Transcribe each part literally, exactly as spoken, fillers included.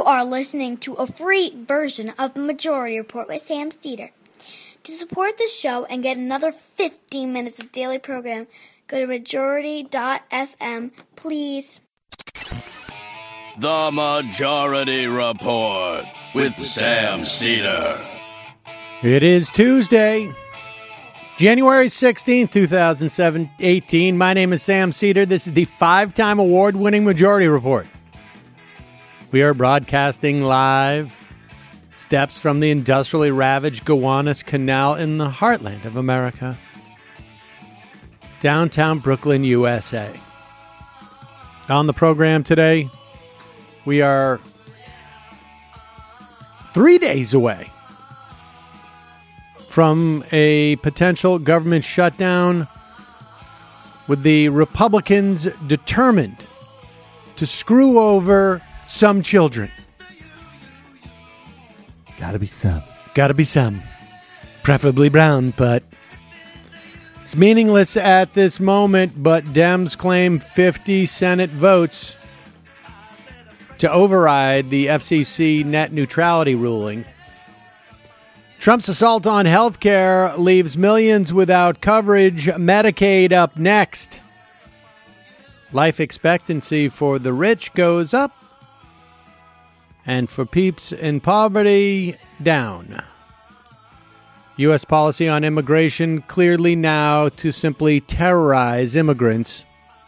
are listening to a free version of Majority Report with Sam Seder. To support the show and get another fifteen minutes of daily program, go to majority dot f m, please. The Majority Report with Sam Seder. It is Tuesday, January sixteenth, twenty eighteen. My name is Sam Seder. This is the five-time award-winning Majority Report. We are broadcasting live steps from the industrially ravaged Gowanus Canal in the heartland of America. Downtown Brooklyn, U S A. On the program today, we are three days away from a potential government shutdown, with the Republicans determined to screw over some children. Gotta be some. Gotta be some. Preferably brown, but it's meaningless at this moment, but Dems claim fifty Senate votes to override the F C C net neutrality ruling. Trump's assault on health care leaves millions without coverage. Medicaid up next. Life expectancy for the rich goes up, and for peeps in poverty, down. U S policy on immigration clearly now to simply terrorize immigrants.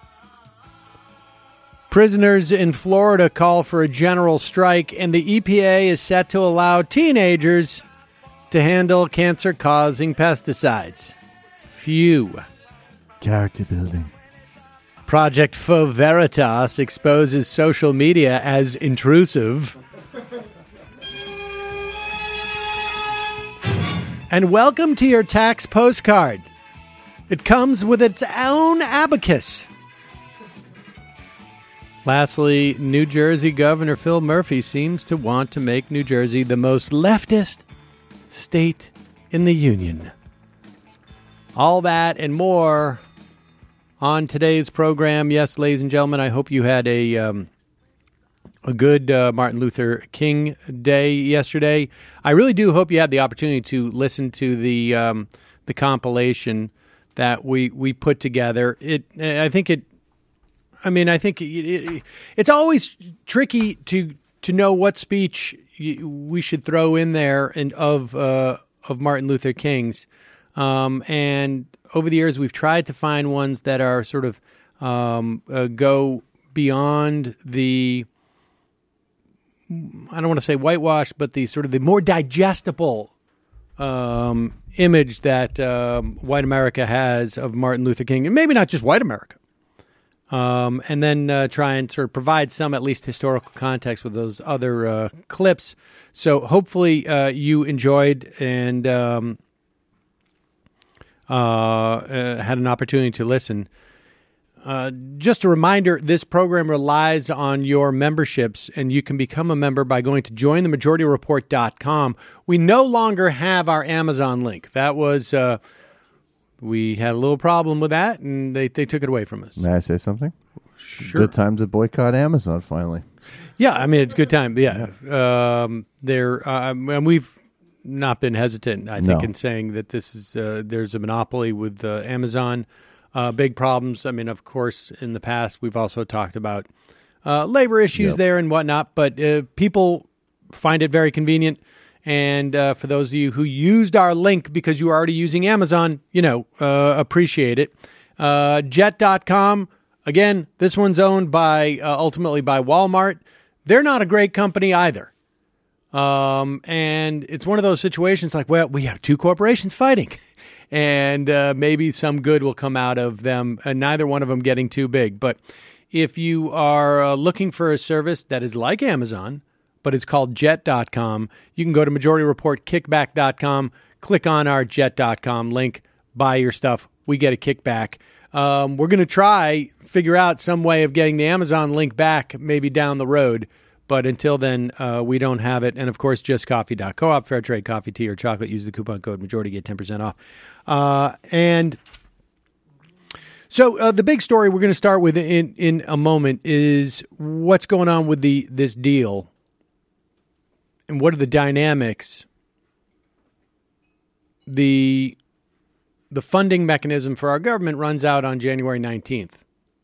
Prisoners in Florida call for a general strike, and the E P A is set to allow teenagers to handle cancer-causing pesticides. Phew. Character building. Project Faux Veritas exposes social media as intrusive. And welcome to your tax postcard. It comes with its own abacus. Lastly, New Jersey Governor Phil Murphy seems to want to make New Jersey the most leftist state in the union. All that and more on today's program. Yes, ladies and gentlemen, I hope you had a um, a good uh, Martin Luther King Day yesterday. I really do hope you had the opportunity to listen to the um, the compilation that we we put together. It, I think it. I mean, I think it, it, it's always tricky to to know what speech we should throw in there and of uh, of Martin Luther King's. Um, and over the years, we've tried to find ones that are sort of um, uh, go beyond the, I don't want to say whitewash, but the sort of the more digestible um, image that um, white America has of Martin Luther King, and maybe not just white America. Um, and then uh, try and sort of provide some at least historical context with those other uh, clips. So hopefully uh, you enjoyed and um, uh, uh, had an opportunity to listen. Uh, just a reminder, this program relies on your memberships, and you can become a member by going to join the majority report dot com. We no longer have our Amazon link. That was... Uh, We had a little problem with that, and they, they took it away from us. May I say something? Sure. Good time to boycott Amazon, finally. Yeah, I mean, it's a good time. Yeah. Um, they're, uh, and we've not been hesitant, I think, No. in saying that this is uh, there's a monopoly with uh, Amazon. Uh, big problems. I mean, of course, in the past, we've also talked about uh, labor issues Yep. there and whatnot, but uh, people find it very convenient. And uh, for those of you who used our link because you were already using Amazon, you know, uh, appreciate it. Uh, jet dot com, again, this one's owned by, uh, ultimately by Walmart. They're not a great company either. Um, and it's one of those situations like, well, we have two corporations fighting. and uh, maybe some good will come out of them, and neither one of them getting too big. But if you are uh, looking for a service that is like Amazon, but it's called jet dot com. You can go to majority report kickback dot com, click on our jet dot com link, buy your stuff. We get a kickback. Um, we're going to try figure out some way of getting the Amazon link back maybe down the road. But until then, uh, we don't have it. And, of course, just coffee dot coop, fair trade coffee, tea, or chocolate. Use the coupon code majority, get ten percent off. Uh, and so uh, the big story we're going to start with in, in a moment is what's going on with the this deal and what are the dynamics? The the funding mechanism for our government runs out on January nineteenth.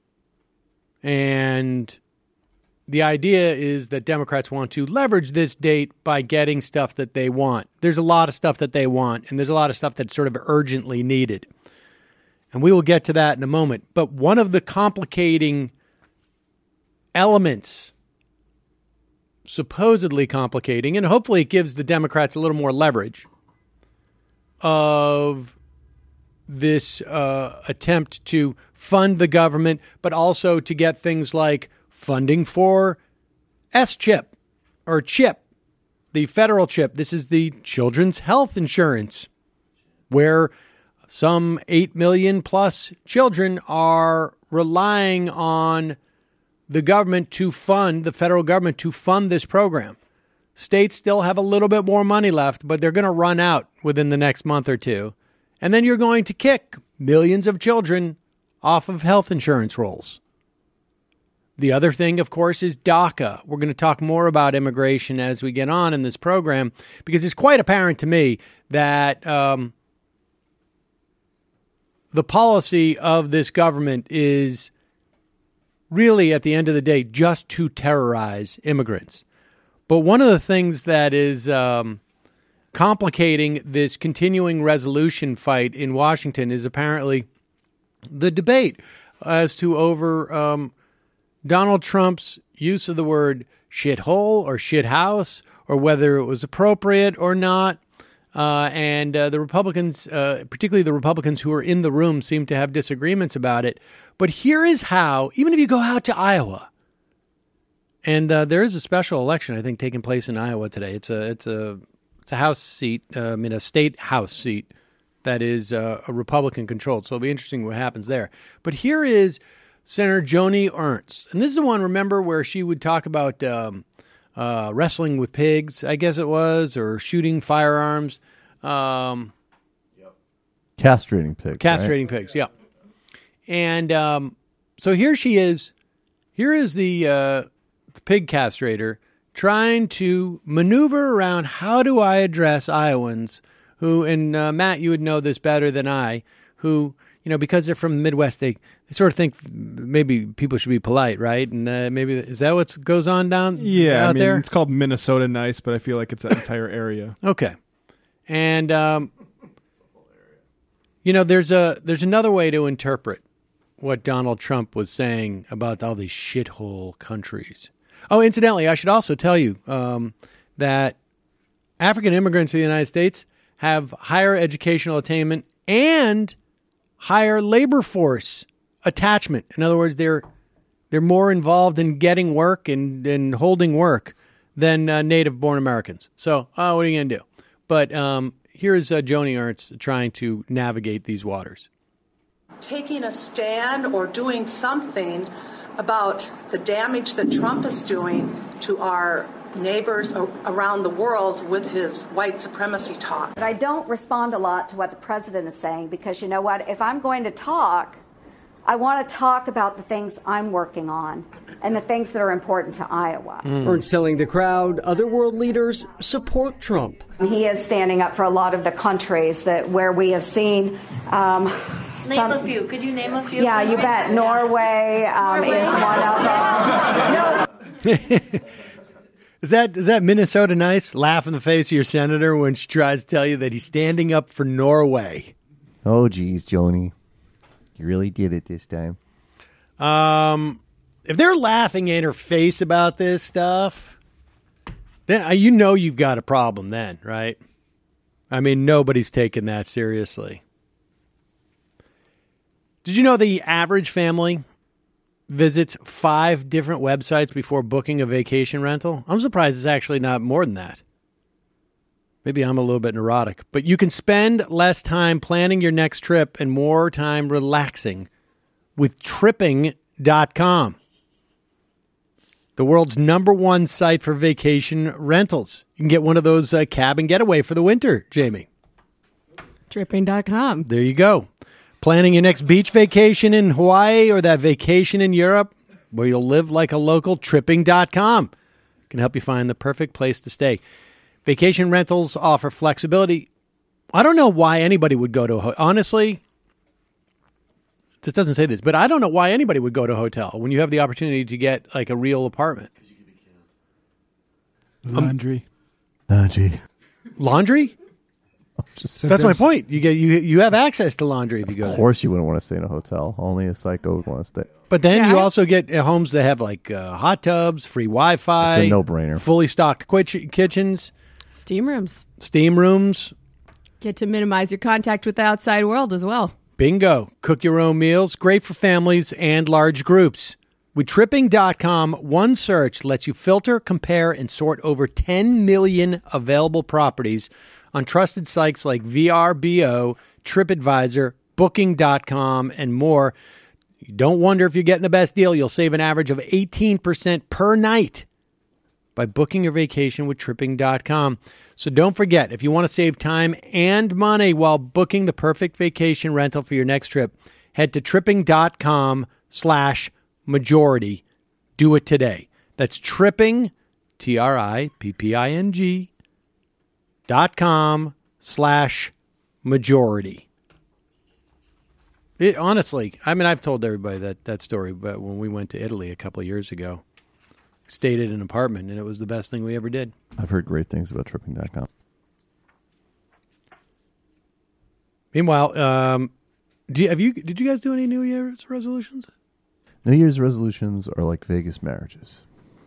And the idea is that Democrats want to leverage this date by getting stuff that they want. There's a lot of stuff that they want, and there's a lot of stuff that's sort of urgently needed. And we will get to that in a moment. But one of the complicating elements, supposedly complicating, and hopefully it gives the Democrats a little more leverage, of this uh, attempt to fund the government, but also to get things like funding for S chip or CHIP, the federal chip. This is the children's health insurance, where some eight million plus children are relying on the government to fund, the federal government to fund this program. States still have a little bit more money left, but they're going to run out within the next month or two. And then you're going to kick millions of children off of health insurance rolls. The other thing, of course, is DACA. We're going to talk more about immigration as we get on in this program, because it's quite apparent to me that um, the policy of this government is really, at the end of the day, just to terrorize immigrants. But one of the things that is um, complicating this continuing resolution fight in Washington is apparently the debate as to over um, Donald Trump's use of the word shithole or shithouse, or whether it was appropriate or not. Uh, and uh, the Republicans, uh, particularly the Republicans who are in the room, seem to have disagreements about it. But here is how, even if you go out to Iowa, and uh, there is a special election, I think, taking place in Iowa today. It's a it's a it's a House seat, uh, I mean, a state House seat that is uh, a Republican controlled. So it'll be interesting what happens there. But here is Senator Joni Ernst, and this is the one, remember, where she would talk about um, uh, wrestling with pigs, I guess it was, or shooting firearms. Um, yep. Castrating pigs. Castrating right? pigs, yeah. And um, so here she is. Here is the, uh, the pig castrator trying to maneuver around, how do I address Iowans who, and uh, Matt, you would know this better than I, who, you know, because they're from the Midwest, they, they sort of think maybe people should be polite, right? And uh, maybe, is that what goes on down yeah, out I mean, there? It's called Minnesota nice, but I feel like it's that entire area. Okay. And, um, you know, there's a there's another way to interpret what Donald Trump was saying about all these shithole countries. Oh, incidentally, I should also tell you um, that African immigrants in the United States have higher educational attainment and higher labor force attachment. In other words, they're they're more involved in getting work and, and holding work than uh, native-born Americans. So, uh, what are you going to do? But um, here's uh, Joni Ernst trying to navigate these waters. Taking a stand or doing something about the damage that Trump is doing to our neighbors around the world with his white supremacy talk. But I don't respond a lot to what the president is saying, because you know what? If I'm going to talk, I want to talk about the things I'm working on and the things that are important to Iowa. Mm. Ernst telling the crowd other world leaders support Trump. He is standing up for a lot of the countries that where we have seen. Um, name some, a few. Could you name a few? Yeah, you bet. Norway, um, Norway. is one of them. No. Is that is that Minnesota nice? Laugh in the face of your senator when she tries to tell you that he's standing up for Norway. Oh, geez, Joni. You really did it this time. Um, if they're laughing in her face about this stuff, then you know you've got a problem then, right? I mean, nobody's taking that seriously. Did you know the average family visits five different websites before booking a vacation rental? I'm surprised it's actually not more than that. Maybe I'm a little bit neurotic, but you can spend less time planning your next trip and more time relaxing with tripping dot com, the world's number one site for vacation rentals. You can get one of those uh, cabin getaway for the winter, Jamie. tripping dot com. There you go. Planning your next beach vacation in Hawaii or that vacation in Europe where you'll live like a local, tripping dot com can help you find the perfect place to stay. Vacation rentals offer flexibility. I don't know why anybody would go to a ho- honestly. This doesn't say this, but I don't know why anybody would go to a hotel when you have the opportunity to get like a real apartment. Laundry. Laundry. Laundry? Just That's my point. You get you you have access to laundry if you go Of there. course, you wouldn't want to stay in a hotel. Only a psycho would want to stay. But then Yeah, you I- also get uh, homes that have like uh, hot tubs, free Wi-Fi. It's a no-brainer. Fully stocked quich- kitchens, Steam rooms. steam rooms. Get to minimize your contact with the outside world as well. Bingo. Cook your own meals. Great for families and large groups. With tripping dot com, one search lets you filter, compare, and sort over ten million available properties on trusted sites like V R B O, TripAdvisor, Booking dot com, and more. You don't wonder if you're getting the best deal. You'll save an average of eighteen percent per night by booking your vacation with tripping dot com. So don't forget, if you want to save time and money while booking the perfect vacation rental for your next trip, head to tripping dot com slash majority. Do it today. That's tripping, T R I P P I N G, dot com slash majority. It, honestly, I mean, I've told everybody that, that story, but when we went to Italy a couple of years ago, stayed at an apartment, and it was the best thing we ever did. I've heard great things about tripping dot com. Meanwhile, um, do you, have you did you guys do any New Year's resolutions? New Year's resolutions are like Vegas marriages.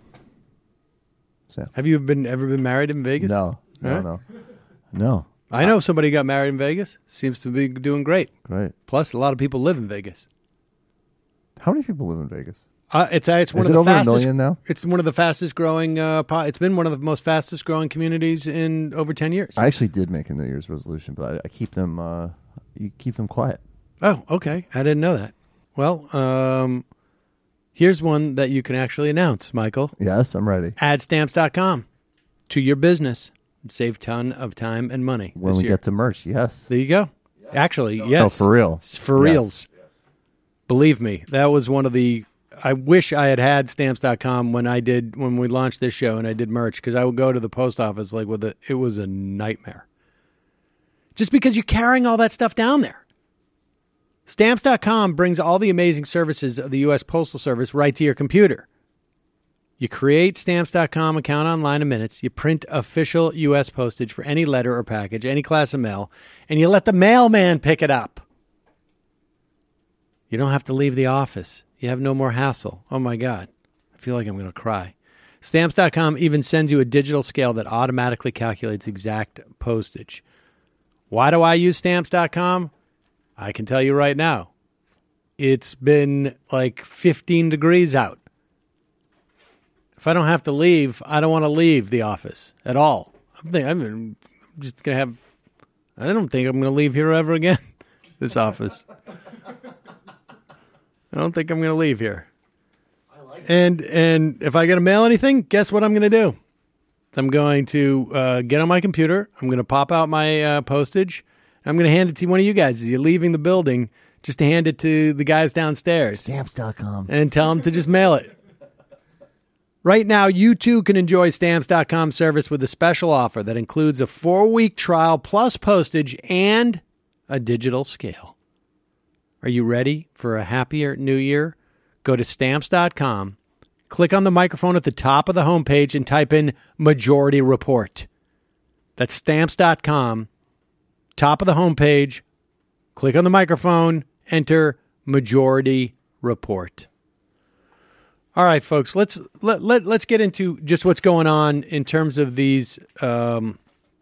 Sam. Have you been ever been married in Vegas? No, no, Huh? no. No. I know somebody got married in Vegas. Seems to be doing great. Great. Plus, a lot of people live in Vegas. How many people live in Vegas? Uh, it's uh, it's one Is of it the over a fastest. million now? It's one of the fastest growing. Uh, po- it's been one of the most fastest growing communities in over ten years. I actually did make a New Year's resolution, but I, I keep them. Uh, you keep them quiet. Oh, okay. I didn't know that. Well, um, here's one that you can actually announce, Michael. Yes, I'm ready. add stamps dot com to your business. Save ton of time and money When this we year. get to merch, yes. There you go. Actually, yes. No, for real. It's for Yes. reals. Believe me, that was one of the. I wish I had had stamps dot com when I did when we launched this show and I did merch, because I would go to the post office like with a. It was a nightmare. Just because you're carrying all that stuff down there. stamps dot com brings all the amazing services of the U S Postal Service right to your computer. You create stamps dot com account online in minutes. You print official U S postage for any letter or package, any class of mail, and you let the mailman pick it up. You don't have to leave the office. You have no more hassle. Oh, my God. I feel like I'm going to cry. stamps dot com even sends you a digital scale that automatically calculates exact postage. Why do I use stamps dot com? I can tell you right now. It's been like fifteen degrees out. If I don't have to leave, I don't want to leave the office at all. I'm, think, I'm just going to have... I don't think I'm going to leave here ever again, this office. I don't think I'm going to leave here. And and if I got to mail anything, guess what I'm going to do? I'm going to uh, get on my computer. I'm going to pop out my uh, postage. I'm going to hand it to one of you guys as you're leaving the building, just to hand it to the guys downstairs. Stamps dot com. And tell them to just mail it. Right now, you too can enjoy stamps dot com service with a special offer that includes a four-week trial plus postage and a digital scale. Are you ready for a happier new year? Go to stamps dot com, click on the microphone at the top of the homepage, and type in Majority Report. That's stamps dot com, top of the homepage, click on the microphone, enter Majority Report. All right, folks, let's let, let let's get into just what's going on in terms of these um,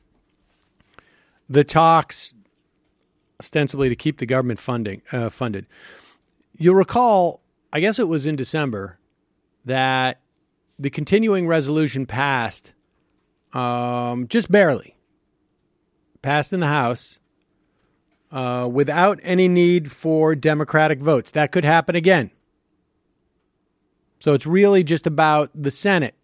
the talks ostensibly to keep the government funding uh, funded. You'll recall, I guess it was in December, that the continuing resolution passed um, just barely, passed in the House uh, without any need for Democratic votes. That could happen again. So it's really just about the Senate.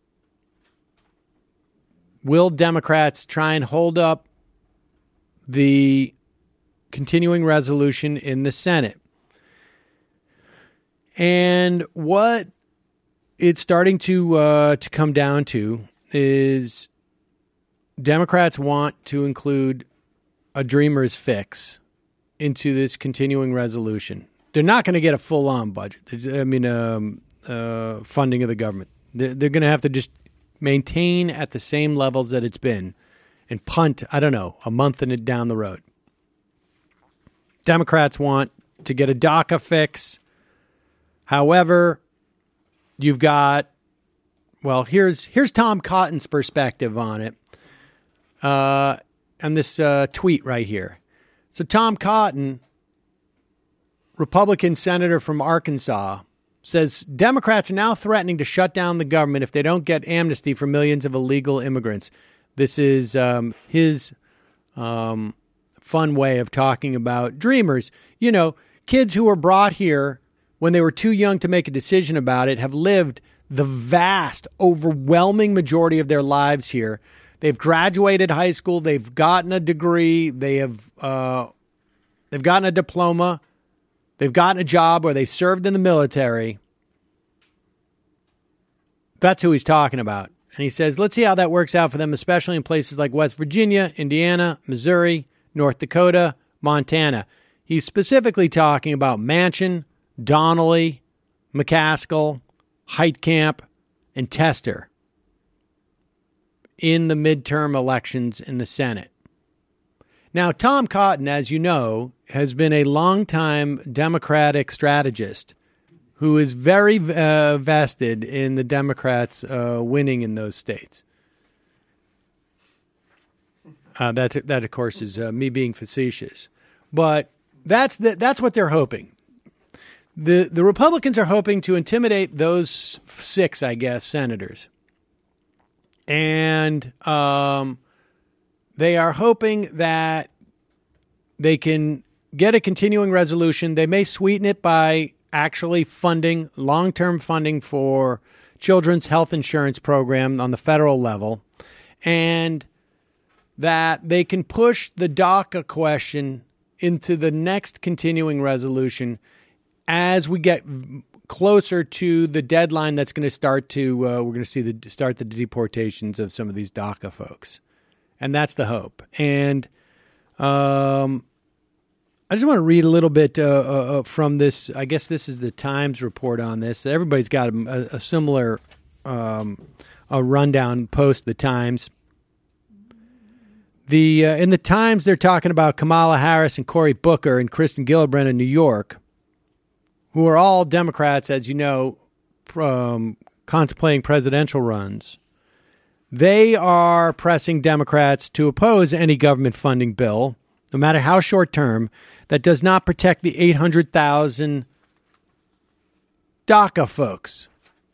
Will Democrats try and hold up the continuing resolution in the Senate? And what it's starting to uh, to come down to is Democrats want to include a dreamer's fix into this continuing resolution. They're not going to get a full-on budget. I mean, um, uh, funding of the government. They're, they're going to have to just maintain at the same levels that it's been and punt, I don't know, a month and it down the road. Democrats want to get a DACA fix. However, you've got, well, here's here's Tom Cotton's perspective on it. Uh, and this uh, tweet right here. So Tom Cotton, Republican senator from Arkansas, says Democrats are now threatening to shut down the government if they don't get amnesty for millions of illegal immigrants. This is um, his um, fun way of talking about dreamers. You know, kids who were brought here when they were too young to make a decision about it have lived the vast, overwhelming majority of their lives here. They've graduated high school. They've gotten a degree. They have uh, they've gotten a diploma. They've gotten a job where they served in the military. That's who he's talking about. And he says, let's see how that works out for them, especially in places like West Virginia, Indiana, Missouri, North Dakota, Montana. He's specifically talking about Manchin, Donnelly, McCaskill, Heitkamp, and Tester in the midterm elections in the Senate. Now, Tom Cotton, as you know, has been a longtime Democratic strategist who is very uh, vested in the Democrats uh, winning in those states. Uh, that, that, of course, is uh, me being facetious. But that's the, that's what they're hoping. The the Republicans are hoping to intimidate those six, I guess, senators. And um, they are hoping that they can get a continuing resolution. They may sweeten it by actually funding, long-term funding for children's health insurance program on the federal level. And that they can push the DACA question into the next continuing resolution as we get closer to the deadline that's going to start to, uh, we're going to see the start the deportations of some of these DACA folks. And that's the hope. And um, I just want to read a little bit uh, uh, from this. I guess this is the Times report on this. Everybody's got a, a similar um, a rundown post, the Times. The uh, in the Times, they're talking about Kamala Harris and Cory Booker and Kristen Gillibrand in New York, who are all Democrats, as you know, from contemplating presidential runs. They are pressing Democrats to oppose any government funding bill, no matter how short term, that does not protect the eight hundred thousand DACA folks.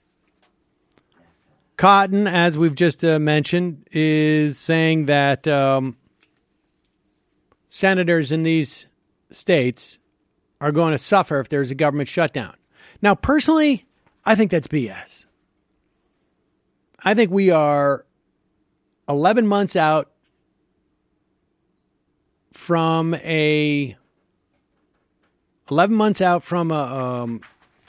Cotton, as we've just uh, mentioned, is saying that um, senators in these states are going to suffer if there's a government shutdown. Now, personally, I think that's B S. I think we are eleven months out from a eleven months out from a um,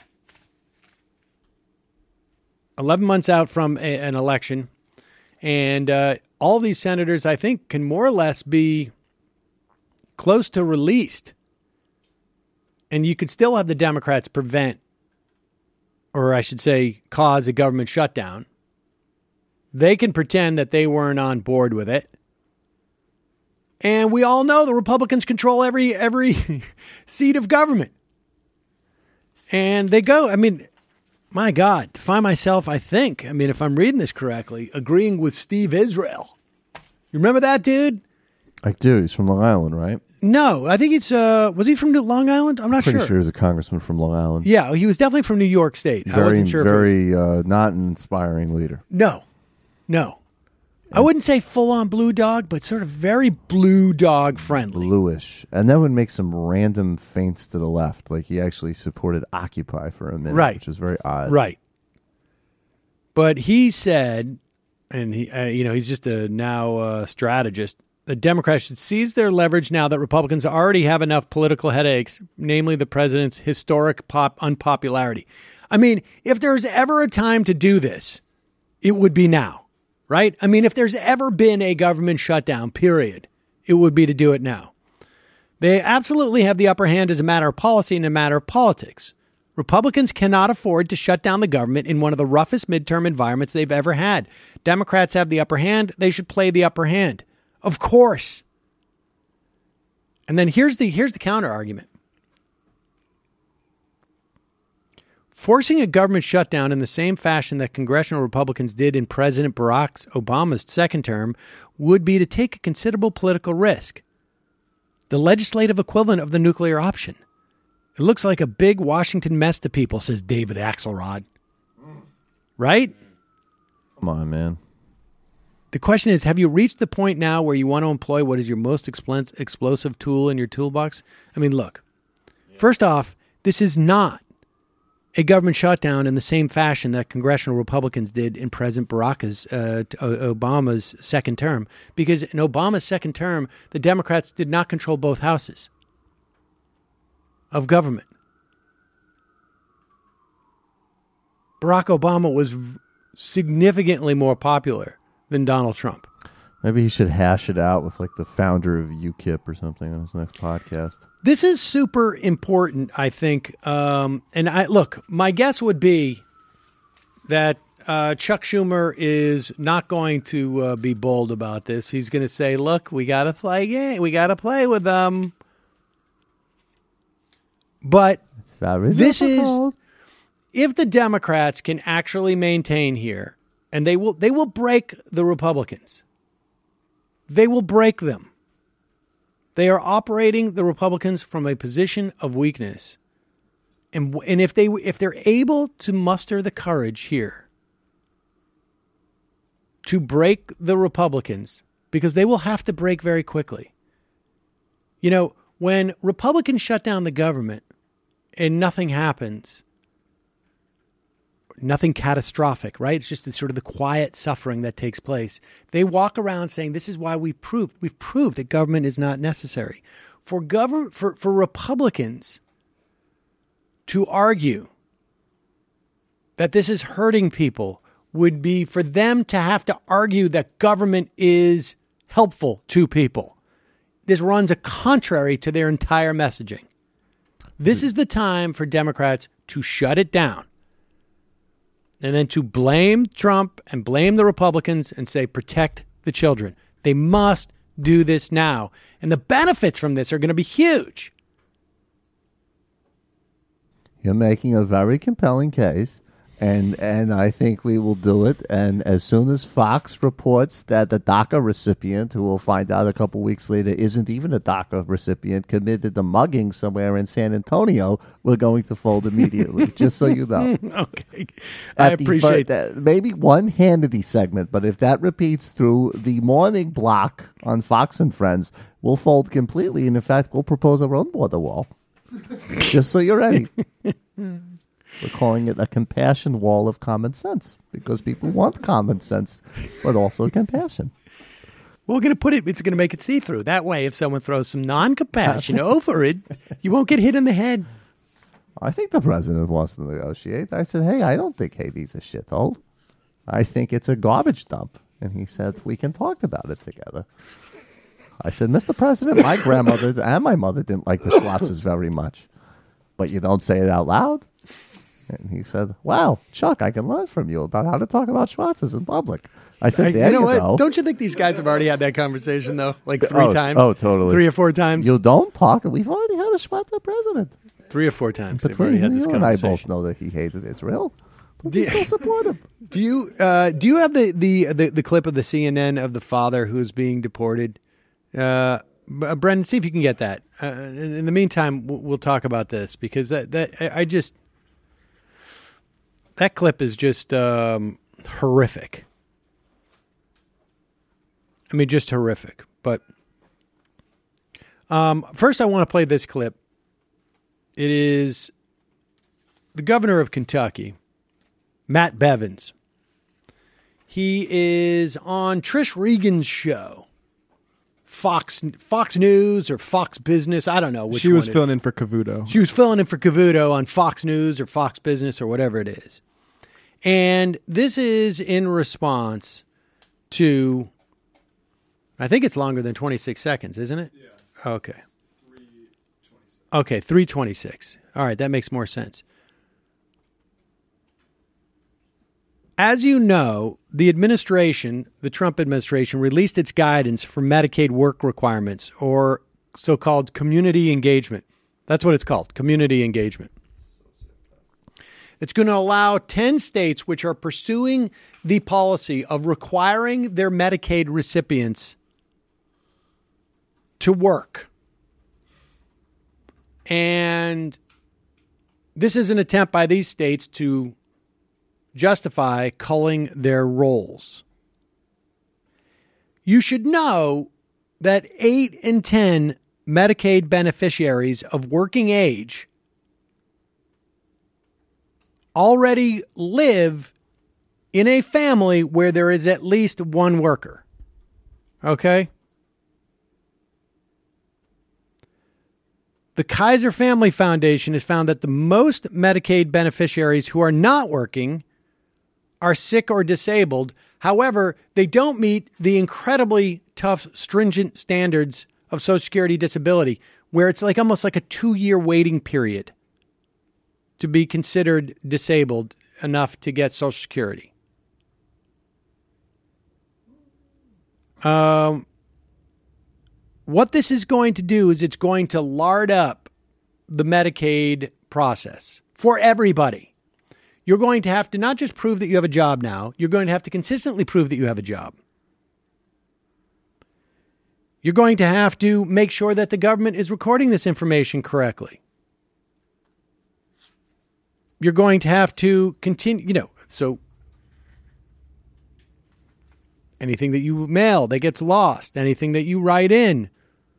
eleven months out from a, an election, and uh, all these senators, I think, can more or less be close to released. And you could still have the Democrats prevent, or I should say, cause a government shutdown. They can pretend that they weren't on board with it. And we all know the Republicans control every every seat of government. And they go, I mean, my God, to find myself, I think, I mean, if I'm reading this correctly, agreeing with Steve Israel. You remember that dude? I do. He's from Long Island, right? No, I think it's, uh, was he from Long Island? I'm not Pretty sure. sure he was a congressman from Long Island. Yeah, he was definitely from New York State. Very, I wasn't sure. Very, if it was... uh, not an inspiring leader. No, no. I wouldn't say full-on blue dog, but sort of very blue dog friendly. Bluish. And that would make some random feints to the left. Like he actually supported Occupy for a minute, right. which is very odd. Right. But he said, and he, uh, you know, he's just a now uh, strategist, the Democrats should seize their leverage now that Republicans already have enough political headaches, namely the president's historic pop unpopularity. I mean, if there's ever a time to do this, it would be now, right? I mean, if there's ever been a government shutdown, period, it would be to do it now. They absolutely have the upper hand as a matter of policy and a matter of politics. Republicans cannot afford to shut down the government in one of the roughest midterm environments they've ever had. Democrats have the upper hand. They should play the upper hand. Of course. And then here's the here's the counter argument. Forcing a government shutdown in the same fashion that congressional Republicans did in President Barack Obama's second term would be to take a considerable political risk. The legislative equivalent of the nuclear option. It looks like a big Washington mess to people, says David Axelrod. Right? Come on, man. The question is, have you reached the point now where you want to employ what is your most expl- explosive tool in your toolbox? I mean, look, first off, this is not a government shutdown in the same fashion that congressional Republicans did in President Barack's, uh, Obama's second term, because in Obama's second term, the Democrats did not control both houses of government. Barack Obama was significantly more popular than Donald Trump. Maybe he should hash it out with like the founder of UKIP or something on his next podcast. This is super important, I think. Um, and I look, my guess would be that uh, Chuck Schumer is not going to uh, be bold about this. He's going to say, look, we got to play game. We got to play with them. But this difficult. is, if the Democrats can actually maintain here, and they will, they will break the Republicans. They will break them. They are operating the Republicans from a position of weakness. And and if they if they're able to muster the courage here to break the Republicans, because they will have to break very quickly. You know, when Republicans shut down the government and nothing happens, nothing catastrophic, right? It's just sort of the quiet suffering that takes place. They walk around saying, this is why we proved, we've proved that government is not necessary. For government, for, for Republicans to argue that this is hurting people would be for them to have to argue that government is helpful to people. This runs a contrary to their entire messaging. This is the time for Democrats to shut it down. And then to blame Trump and blame the Republicans and say, protect the children. They must do this now. And the benefits from this are going to be huge. You're making a very compelling case, and and I think we will do it. And as soon as Fox reports that the DACA recipient, who we'll find out a couple weeks later isn't even a DACA recipient, committed a mugging somewhere in San Antonio, we're going to fold immediately, just so you know. Okay. I At appreciate the, uh, maybe one Hannity segment, but if that repeats through the morning block on Fox and Friends, we'll fold completely. And in fact, we'll propose our own border wall. Just so you're ready. We're calling it a compassion wall of common sense because people want common sense, but also compassion. We're going to put it, it's going to make it see-through. That way, if someone throws some non-compassion over it, you won't get hit in the head. I think the president wants to negotiate. I said, hey, I don't think Haiti's a shithole. I think it's a garbage dump. And he said, we can talk about it together. I said, Mister President, my grandmother and my mother didn't like the Schwarzes very much. But you don't say it out loud. And he said, wow, Chuck, I can learn from you about how to talk about Schwarzes in public. I said, there you know you what? go. Don't you think these guys have already had that conversation, though? Like three oh, times? Oh, totally. Three or four times? You don't talk. We've already had a Schwarzer president. Three or four times. They've Between already had you this and I conversation. both know that he hated Israel. But Do we you- still support him. Do you uh, do you have the, the, the, the clip of the C N N of the father who's being deported? Uh, B- Brendan, see if you can get that. Uh, in, in the meantime, we'll, we'll talk about this because that, that I, I just that clip is just um, horrific. I mean, just horrific. But um, first, I want to play this clip. It is the governor of Kentucky, Matt Bevins. He is on Trish Regan's show. Fox Fox News or Fox Business. I don't know which She was one it filling is. in for Cavuto. She was filling in for Cavuto on Fox News or Fox Business or whatever it is. And this is in response to, I think it's longer than twenty-six seconds, isn't it? Yeah. Okay. Okay, three twenty-six. All right, that makes more sense. As you know, the administration, the Trump administration, released its guidance for Medicaid work requirements, or so-called community engagement. That's what it's called, community engagement. It's going to allow ten states which are pursuing the policy of requiring their Medicaid recipients to work. And this is an attempt by these states to justify culling their rolls. You should know that eight in ten Medicaid beneficiaries of working age already live in a family where there is at least one worker. Okay? The Kaiser Family Foundation has found that the most Medicaid beneficiaries who are not working are sick or disabled. However, they don't meet the incredibly tough, stringent standards of Social Security disability, where it's like almost like a two-year waiting period to be considered disabled enough to get Social Security. Um, what this is going to do is it's going to lard up the Medicaid process for everybody. You're going to have to not just prove that you have a job now, you're going to have to consistently prove that you have a job. You're going to have to make sure that the government is recording this information correctly. You're going to have to continue, you know, so anything that you mail that gets lost, anything that you write in,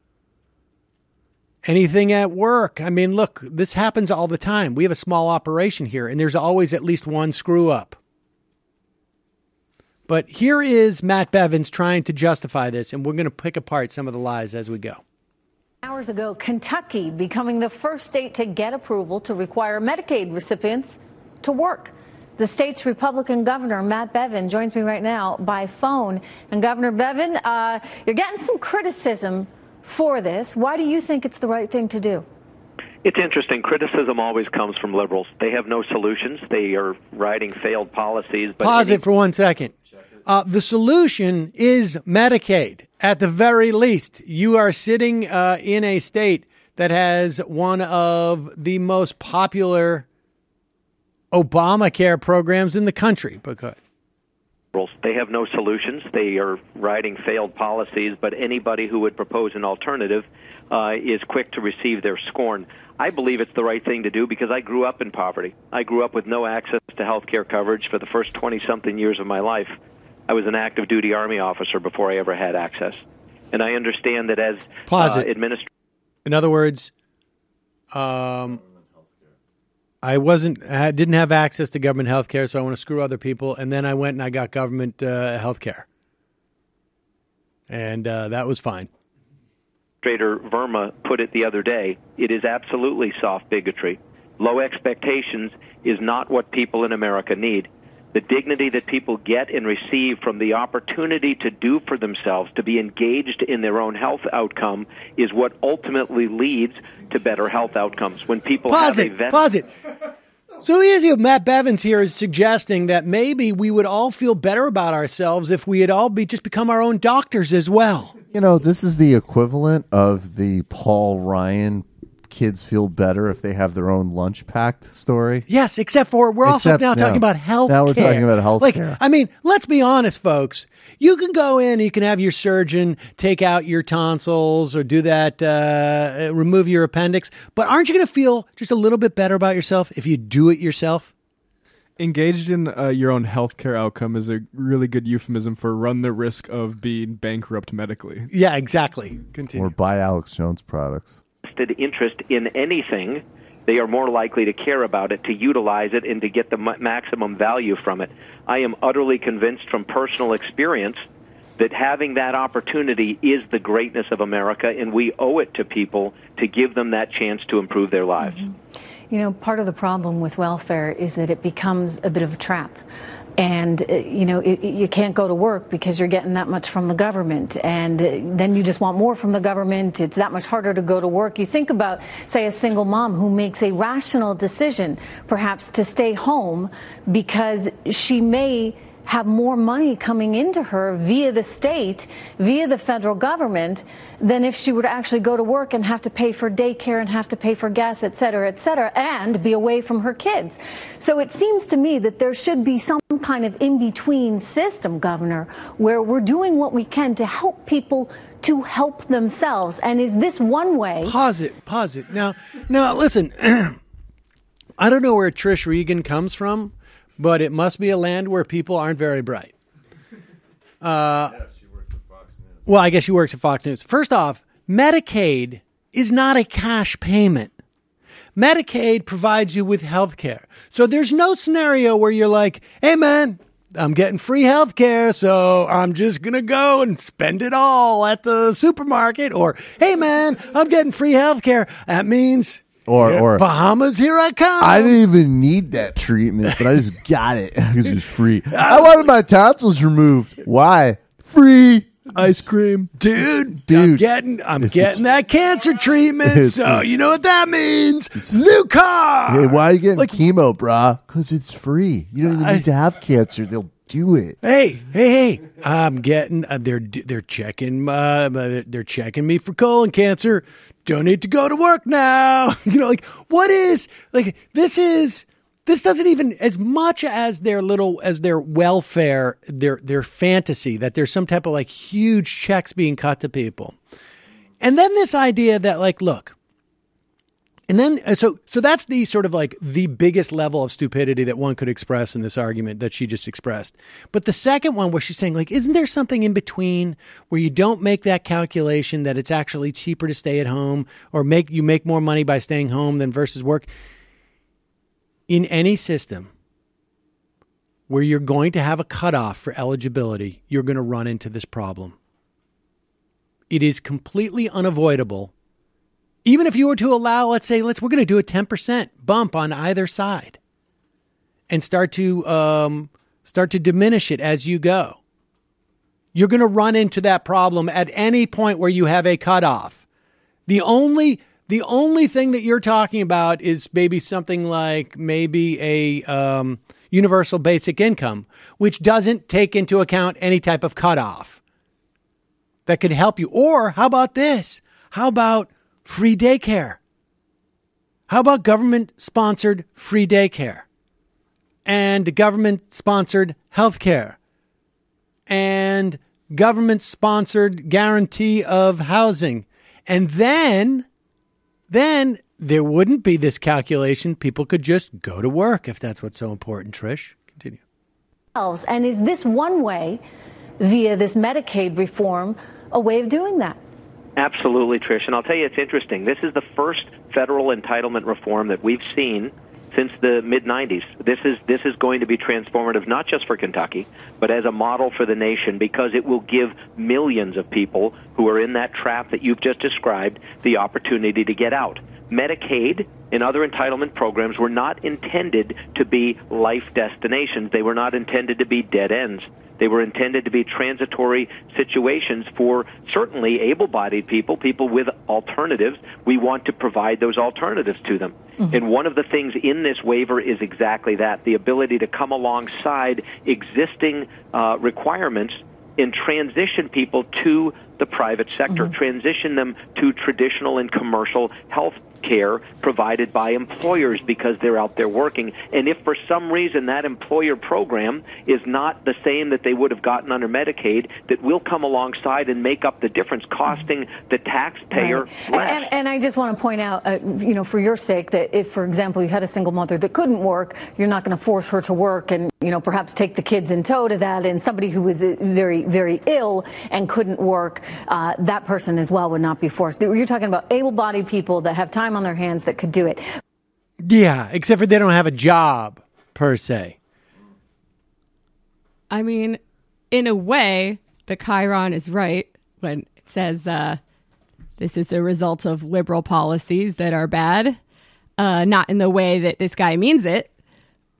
anything at work. I mean, look, this happens all the time. We have a small operation here, and there's always at least one screw up. But here is Matt Bevins trying to justify this, and we're going to pick apart some of the lies as we go. Hours ago, Kentucky becoming the first state to get approval to require Medicaid recipients to work. The state's Republican governor, Matt Bevin, joins me right now by phone. And Governor Bevin, uh, you're getting some criticism for this. Why do you think it's the right thing to do? It's interesting. Criticism always comes from liberals. They have no solutions. They are writing failed policies. But Pause any- it for one second. Uh, the solution is Medicaid. At the very least, you are sitting uh, in a state that has one of the most popular Obamacare programs in the country. Because They have no solutions. They are writing failed policies, but anybody who would propose an alternative uh, is quick to receive their scorn. I believe it's the right thing to do because I grew up in poverty. I grew up with no access to health care coverage for the first twenty-something years of my life. I was an active duty Army officer before I ever had access. And I understand that as Pause uh, it. administ- In other words, um, I wasn't, I didn't have access to government health care, so I want to screw other people. And then I went and I got government uh, health care. And uh, that was fine. Administrator Verma put it the other day, it is absolutely soft bigotry. Low expectations is not what people in America need. The dignity that people get and receive from the opportunity to do for themselves, to be engaged in their own health outcome, is what ultimately leads to better health outcomes. When people Pause have it, a vet- pause it. So here's Matt Bevins here is suggesting that maybe we would all feel better about ourselves if we had all be just become our own doctors as well. You know, this is the equivalent of the Paul Ryan kids feel better if they have their own lunch packed story. Yes, except for we're also Except, now no. talking about health Now we're care. talking about health like, care. I mean, let's be honest, folks. You can go in, you can have your surgeon take out your tonsils or do that, uh, remove your appendix. But aren't you going to feel just a little bit better about yourself if you do it yourself? Engaged in uh, your own healthcare outcome is a really good euphemism for run the risk of being bankrupt medically. Yeah, exactly. Continue. Or buy Alex Jones products. interest in anything, they are more likely to care about it, to utilize it, and to get the ma- maximum value from it. I am utterly convinced from personal experience that having that opportunity is the greatness of America, and we owe it to people to give them that chance to improve their lives. Mm-hmm. You know, part of the problem with welfare is that it becomes a bit of a trap. And, uh, you know, it, you can't go to work because you're getting that much from the government. And uh, then you just want more from the government. It's that much harder to go to work. You think about, say, a single mom who makes a rational decision, perhaps to stay home because she may have more money coming into her via the state, via the federal government, than if she were to actually go to work and have to pay for daycare and have to pay for gas, et cetera, et cetera, and be away from her kids. So it seems to me that there should be some kind of in-between system, Governor, where we're doing what we can to help people to help themselves. And is this one way? Pause it, pause it. Now, now listen, I don't know where Trish Regan comes from, but it must be a land where people aren't very bright. Uh, Yeah, she works at Fox News. well, I guess she works at Fox News. First off, Medicaid is not a cash payment. Medicaid provides you with health care. So there's no scenario where you're like, hey, man, I'm getting free health care, so I'm just going to go and spend it all at the supermarket. Or, hey, man, I'm getting free health care. That means... Or, or Bahamas, here I come. I didn't even need that treatment, but I just got it because it was free. I wanted my tonsils removed. Why? Free ice cream, dude. Dude, I'm getting, I'm It's- getting that cancer treatment. It's- So you know what that means? New car. Hey, why are you getting Like- chemo, brah? Because it's free. You don't even I- need to have cancer. They'll do it. Hey, hey, hey! I'm getting. Uh, they're they're checking. Uh, they're checking me for colon cancer. Don't need to go to work now. You know, like what is like this is this doesn't even as much as their little as their welfare, their their fantasy that there's some type of like huge checks being cut to people, and then this idea that like look. And then, uh, so so that's the sort of like the biggest level of stupidity that one could express in this argument that she just expressed. But the second one where she's saying like, isn't there something in between where you don't make that calculation that it's actually cheaper to stay at home or make you make more money by staying home than versus work? In any system where you're going to have a cutoff for eligibility, you're going to run into this problem. It is completely unavoidable. Even if you were to allow, let's say, let's we're going to do a ten percent bump on either side and start to um, start to diminish it as you go. You're going to run into that problem at any point where you have a cutoff. The only the only thing that you're talking about is maybe something like maybe a um, universal basic income, which doesn't take into account any type of cutoff that could help you. Or how about this? How about free daycare? How about government-sponsored free daycare and government-sponsored health care and government-sponsored guarantee of housing? And then, then there wouldn't be this calculation. People could just go to work if that's what's so important. Trish, continue. And is this one way, via this Medicaid reform, a way of doing that? Absolutely, Trish. And I'll tell you, it's interesting. This is the first federal entitlement reform that we've seen since the mid nineties. This is this is going to be transformative, not just for Kentucky, but as a model for the nation, because it will give millions of people who are in that trap that you've just described the opportunity to get out. Medicaid and other entitlement programs were not intended to be life destinations. They were not intended to be dead ends. They were intended to be transitory situations for certainly able-bodied people, people with alternatives. We want to provide those alternatives to them. Mm-hmm. And one of the things in this waiver is exactly that, the ability to come alongside existing uh, requirements and transition people to the private sector, mm-hmm. transition them to traditional and commercial health care provided by employers because they're out there working. And if for some reason that employer program is not the same that they would have gotten under Medicaid, that will come alongside and make up the difference, costing the taxpayer right. less. And, and I just want to point out, uh, you know, for your sake, that if, for example, you had a single mother that couldn't work, you're not going to force her to work and, you know, perhaps take the kids in tow to that. And somebody who was very, very ill and couldn't work, uh, that person as well would not be forced. You're talking about able-bodied people that have time on their hands that could do it. Yeah, except for they don't have a job, per se. I mean, in a way, the Chiron is right when it says uh, this is a result of liberal policies that are bad. Uh, not in the way that this guy means it,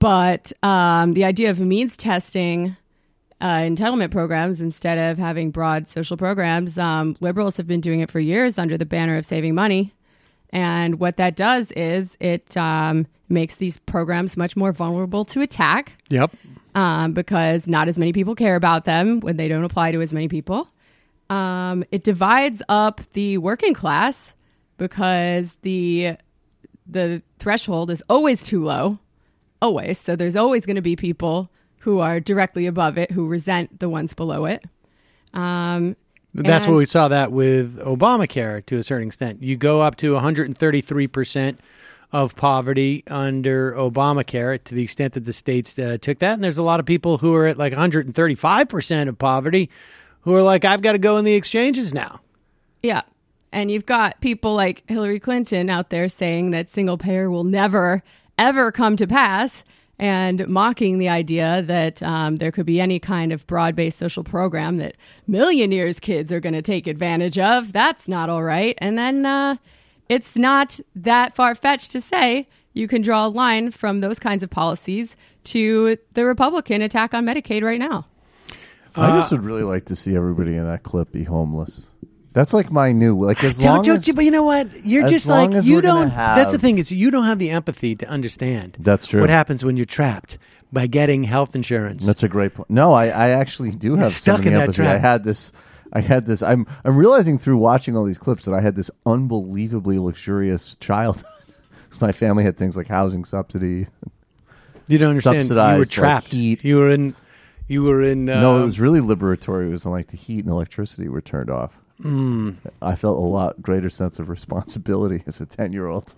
But um, the idea of means testing uh, entitlement programs instead of having broad social programs, um, liberals have been doing it for years under the banner of saving money. And what that does is it um, makes these programs much more vulnerable to attack. Yep. Um, because not as many people care about them when they don't apply to as many people. Um, it divides up the working class because the the threshold is always too low, always. So there's always going to be people who are directly above it who resent the ones below it. Um, That's and- what we saw that with Obamacare to a certain extent. You go up to one hundred thirty-three percent of poverty under Obamacare to the extent that the states uh, took that. And there's a lot of people who are at like one hundred thirty-five percent of poverty who are like, I've got to go in the exchanges now. Yeah. And you've got people like Hillary Clinton out there saying that single payer will never, ever come to pass, and mocking the idea that um, there could be any kind of broad-based social program that millionaires' kids are going to take advantage of. That's not all right. And then uh, it's not that far-fetched to say you can draw a line from those kinds of policies to the Republican attack on Medicaid right now. I just would really like to see everybody in that clip be homeless. That's like my new, like as Don't- long don't as, you- but you know what? You're as just long like, as you we're gonna don't, have- that's the thing is you don't have the empathy to understand. That's true. What happens when you're trapped by getting health insurance. That's a great point. No, I, I actually do have stuck some of the in that empathy. trap. I had this. I had this. I'm I'm realizing through watching all these clips that I had this unbelievably luxurious childhood. 'Cause my family had things like housing subsidy. You don't understand. Subsidized, You were like, trapped. heat. You were in, you were in. Uh, no, it was really liberatory. It was like the heat and electricity were turned off. Mm. I felt a lot greater sense of responsibility as a ten-year-old.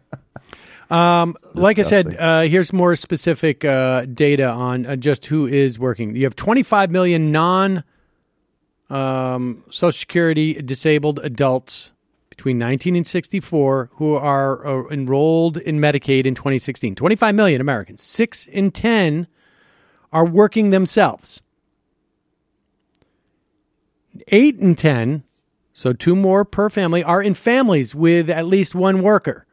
Um, like I said, disgusting. uh, here's more specific uh, data on uh, just who is working. You have twenty-five million non um, Social Security disabled adults between nineteen and sixty-four who are uh, enrolled in Medicaid in twenty sixteen. twenty-five million Americans. Six in ten are working themselves. Eight in ten, so two more per family, are in families with at least one worker.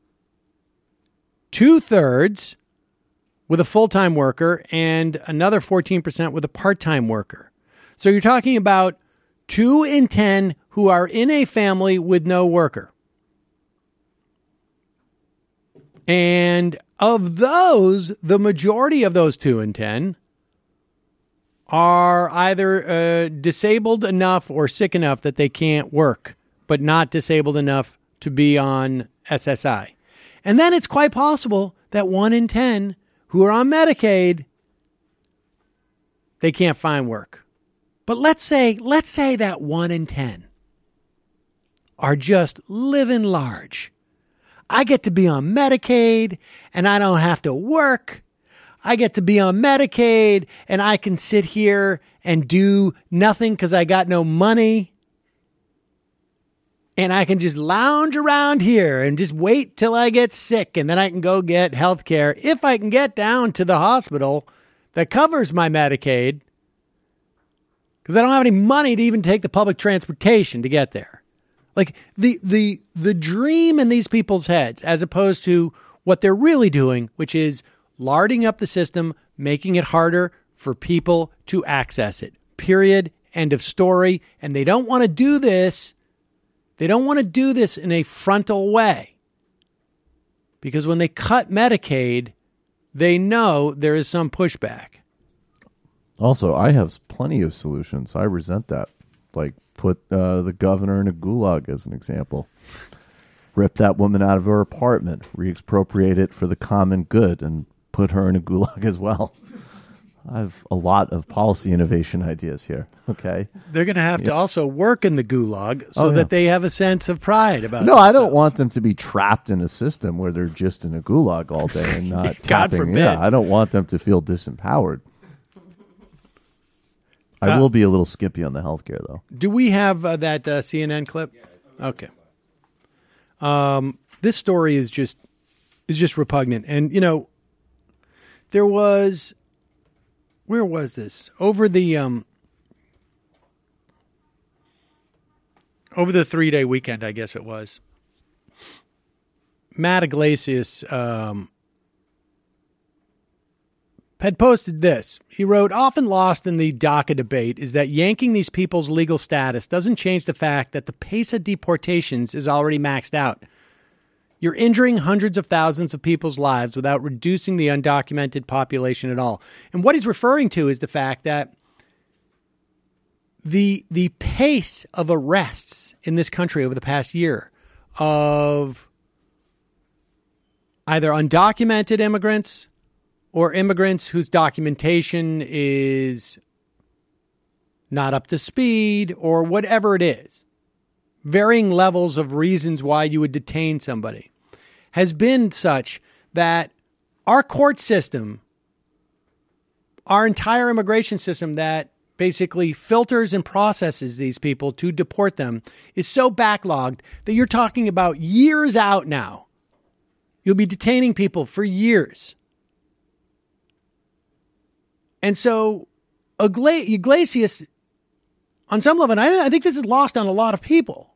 Two-thirds with a full-time worker and another fourteen percent with a part-time worker. So you're talking about two in ten who are in a family with no worker. And of those, the majority of those two in ten are either uh, disabled enough or sick enough that they can't work, but not disabled enough to be on S S I. And then it's quite possible that one in ten who are on Medicaid, they can't find work. But let's say, let's say that one in ten are just living large. I get to be on Medicaid and I don't have to work. I get to be on Medicaid and I can sit here and do nothing because I got no money. And I can just lounge around here and just wait till I get sick. And then I can go get health care if I can get down to the hospital that covers my Medicaid. Because I don't have any money to even take the public transportation to get there. Like the the the dream in these people's heads, as opposed to what they're really doing, which is larding up the system, making it harder for people to access it. Period. End of story. And they don't want to do this. They don't want to do this in a frontal way. Because when they cut Medicaid, they know there is some pushback. Also, I have plenty of solutions. I resent that. Like, put uh, the governor in a gulag as an example. Rip that woman out of her apartment, re-expropriate it for the common good, and put her in a gulag as well. I have a lot of policy innovation ideas here. Okay, They're going to have Yeah. to also work in the gulag so Oh, yeah. that they have a sense of pride about it. No, I don't want them to be trapped in a system where they're just in a gulag all day and not God tapping. forbid. Yeah, I don't want them to feel disempowered. I Uh, will be a little skippy on the healthcare, though. Do we have uh, that uh, C N N clip? Okay. Um, this story is just is just repugnant, and you know, there was where was this over the um over the three day weekend? I guess it was. Matt Iglesias um, had posted this. He wrote, often lost in the DACA debate is that yanking these people's legal status doesn't change the fact that the pace of deportations is already maxed out. You're injuring hundreds of thousands of people's lives without reducing the undocumented population at all. And what he's referring to is the fact that the the pace of arrests in this country over the past year of either undocumented immigrants or immigrants whose documentation is not up to speed or whatever it is, varying levels of reasons why you would detain somebody, has been such that our court system, our entire immigration system that basically filters and processes these people to deport them is so backlogged that you're talking about years out now. You'll be detaining people for years. And so Iglesias, on some level, and I, I think this is lost on a lot of people,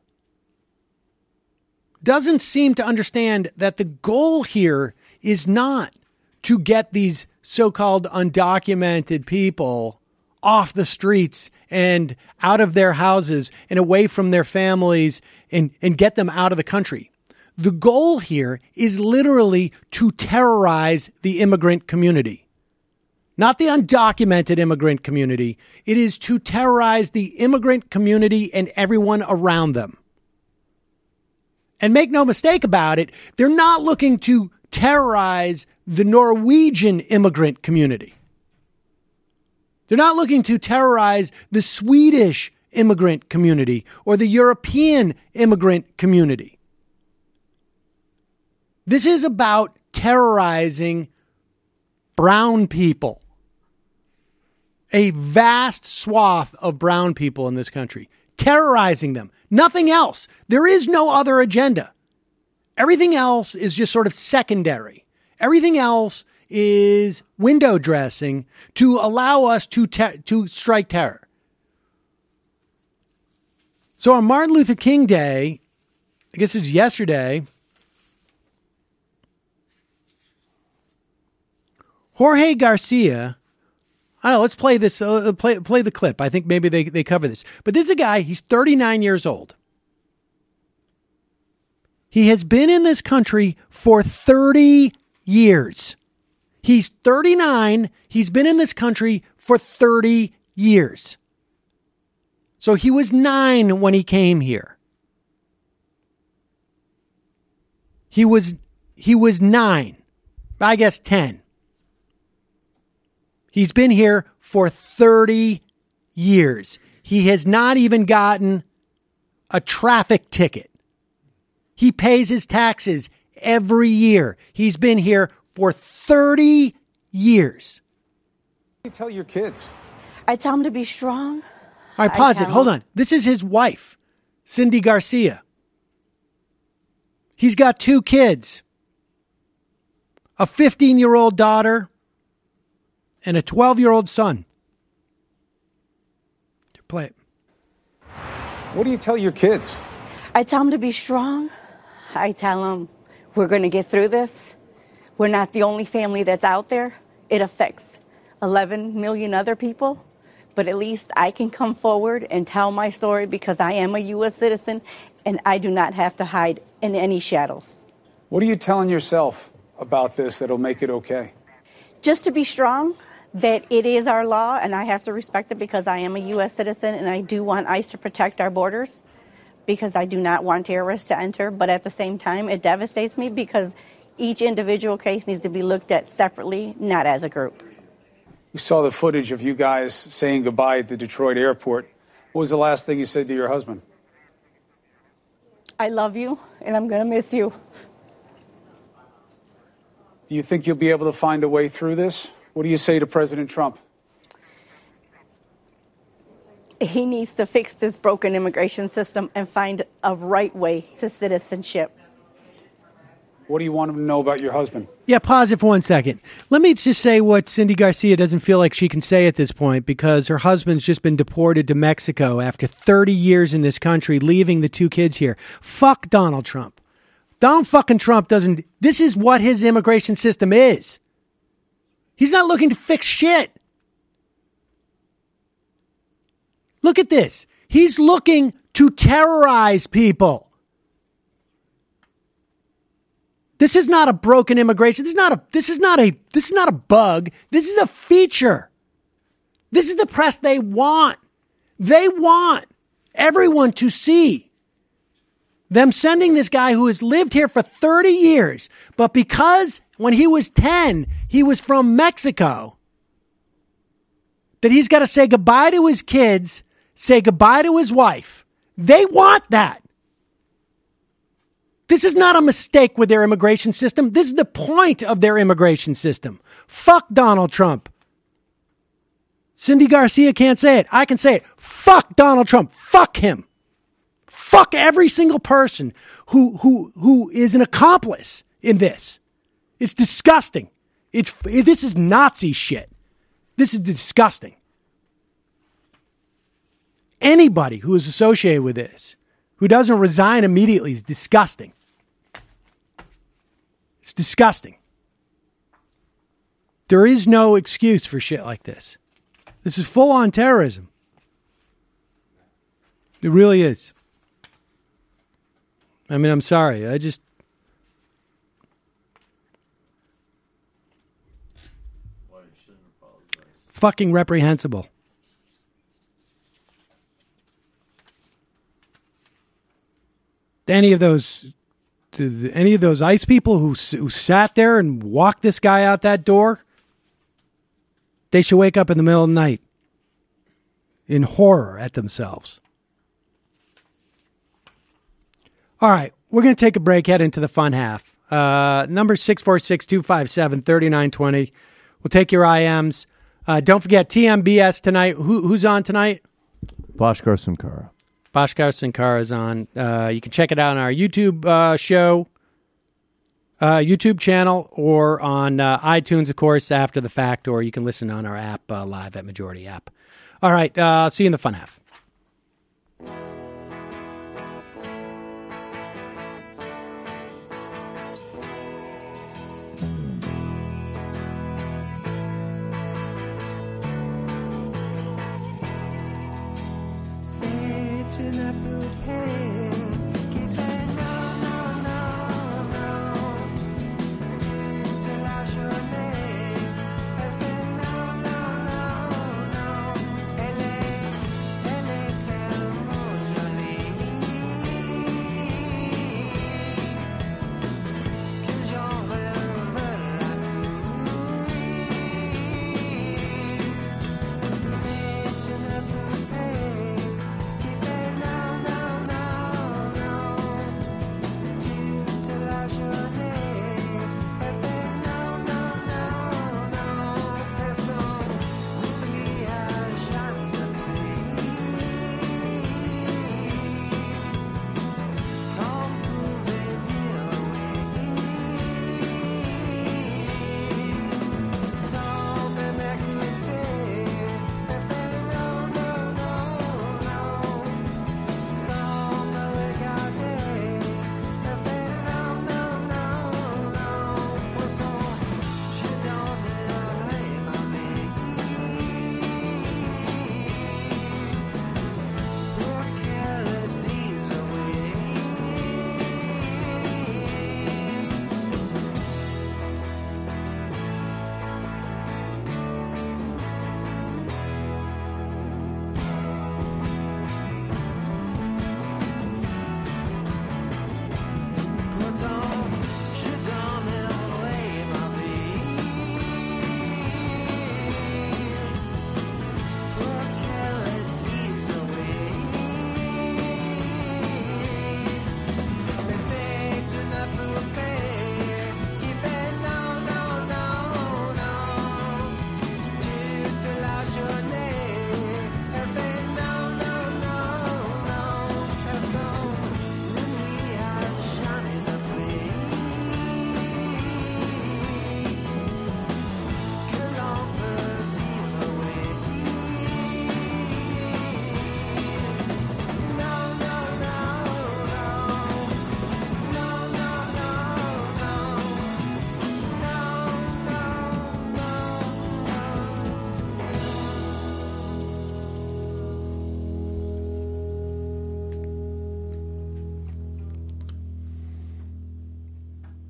doesn't seem to understand that the goal here is not to get these so-called undocumented people off the streets and out of their houses and away from their families and, and get them out of the country. The goal here is literally to terrorize the immigrant community. Not the undocumented immigrant community. It is to terrorize the immigrant community and everyone around them. And make no mistake about it, they're not looking to terrorize the Norwegian immigrant community. They're not looking to terrorize the Swedish immigrant community or the European immigrant community. This is about terrorizing brown people. A vast swath of brown people in this country. Terrorizing them. Nothing else. There is no other agenda. Everything else is just sort of secondary. Everything else is window dressing to allow us to te- to strike terror. So on Martin Luther King Day, I guess it was yesterday, Jorge Garcia, I don't know, let's play this, uh, play play the clip. I think maybe they, they cover this. But this is a guy, he's thirty-nine years old. He has been in this country for thirty years. He's thirty-nine. He's been in this country for thirty years. So he was nine when he came here. He was, he was nine. I guess ten. He's been here for thirty years. He has not even gotten a traffic ticket. He pays his taxes every year. He's been here for thirty years. What do you tell your kids? I tell them to be strong. All right, pause it. Hold on. This is his wife, Cindy Garcia. He's got two kids, a fifteen-year-old daughter and a twelve-year-old son. Play it. What do you tell your kids? I tell them to be strong. I tell them we're going to get through this. We're not the only family that's out there. It affects eleven million other people. But at least I can come forward and tell my story because I am a U S citizen and I do not have to hide in any shadows. What are you telling yourself about this that'll make it okay? Just to be strong, that it is our law and I have to respect it because I am a U S citizen and I do want ICE to protect our borders because I do not want terrorists to enter. But at the same time, it devastates me because each individual case needs to be looked at separately, not as a group. We saw the footage of you guys saying goodbye at the Detroit airport. What was the last thing you said to your husband? I love you and I'm going to miss you. Do you think you'll be able to find a way through this? What do you say to President Trump? He needs to fix this broken immigration system and find a right way to citizenship. What do you want him to know about your husband? Yeah, pause it for one second. Let me just say what Cindy Garcia doesn't feel like she can say at this point because her husband's just been deported to Mexico after thirty years in this country, leaving the two kids here. Fuck Donald Trump. Donald fucking Trump doesn't... This is what his immigration system is. He's not looking to fix shit. Look at this. He's looking to terrorize people. This is not a broken immigration. This is not a this is not a this is not a bug. This is a feature. This is the press they want. They want everyone to see them sending this guy who has lived here for thirty years, but because when he was ten, he was from Mexico, that he's got to say goodbye to his kids, say goodbye to his wife. They want that. This is not a mistake with their immigration system. This is the point of their immigration system. Fuck Donald Trump. Cindy Garcia can't say it. I can say it. Fuck Donald Trump. Fuck him. Fuck every single person who who who is an accomplice in this. It's disgusting. It's this is Nazi shit. This is disgusting. Anybody who is associated with this, who doesn't resign immediately, is disgusting. It's disgusting. There is no excuse for shit like this. This is full-on terrorism. It really is. I mean, I'm sorry. I just... Fucking reprehensible. Any of those... Any of those ICE people who, who sat there and walked this guy out that door, they should wake up in the middle of the night in horror at themselves. All right, we're going to take a break, head into the fun half. Uh, number six four six, two five seven, three nine two zero. We'll take your I Ms. Uh, don't forget T M B S tonight. Who, who's on tonight? Bhaskar Sankara. Bhaskar Sankara is on. Uh, you can check it out on our YouTube uh, show, uh, YouTube channel, or on uh, iTunes, of course, after the fact, or you can listen on our app uh, live at Majority app. All right, uh, see you in the fun half. Such an apple pie.